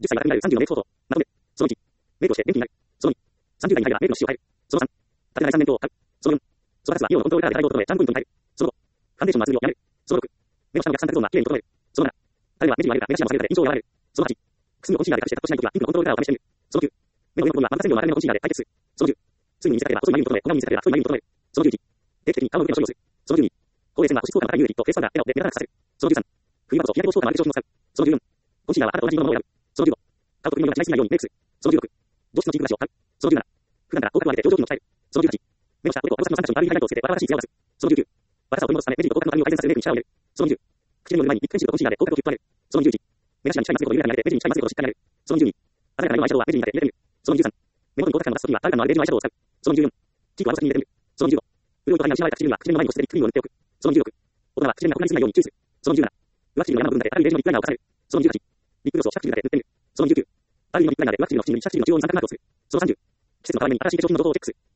10歳が30のメイクフォト。まとめ。その1。メイクをして元気になる。その2。30代に入ればメイクの質を変える。その3。建てない3年とを買う。その4。その8つはイオンのコントローラーで配合を整え、チャームポイントに変える。その5。ファンデーションの厚みをやめる。その6。目の下の逆三角ゾーンはきれいに整える。その7。誰は目尻を上げるか目頭を下げるかで印象を和らげる。その8。くすみをコンシーラーで隠してカットしないときはピンクのコントローラーを試してみる。その9。目の上の部分は真ん中線量の長めのコンシーラーで解決する。その10。水分に見せかければ細い眉に整え、小顔に見せかければ太い眉に整える。その11。定期的に顔の受けの処理をする。その12。高齢線は保湿効果の高い乳液とフェイスパウダー、笑顔で目立たなくさせる。その13。冬場こそ日焼け防止効果のある化粧品を使う。その14。コンシーラーはあなたと同じ色のものを選ぶ。その15。顔と首の色が違いすぎないようにメイクする。その16。同質のチークブラシを買う。その17。普段から口角を上げて表情筋を鍛える。その18。目の下、おでこ、おろしの3箇所に丸いハイライトをつけて若々しい艶を出す。その19。若さを取り戻すため目尻と口角の髪を改善させるメイクに力を入れる。その20。口紅の前にリップペンシルとコンシーラーで口角をキュッと上げる。その21。目頭に近いマスクを緩やかに上げて目尻に近いマスクをしっかり上げる。その22。鮮やかな色のアイシャドウは目尻に当てて入れてみる。その23。目元に光沢感を出すときはダーク感のあるベージュのアイシャドウを使う。その24。チークを合わせに入れてみる。その25。潤いと髪が失われた唇には口紅の前に保湿でリップクリームを塗っておく。その26。大人は口紅が粉にすぎないように注意する。その17。上唇の山の部分だけ明るいベージュのリップライナーを重ねる。その18。リップグロスを下唇だけ塗ってみる。その19。アルミのリップライナーで上唇の縁にシャツの中央に三角マークをする。その30。季節の変わり目に新しい化粧品の情報をチェックする。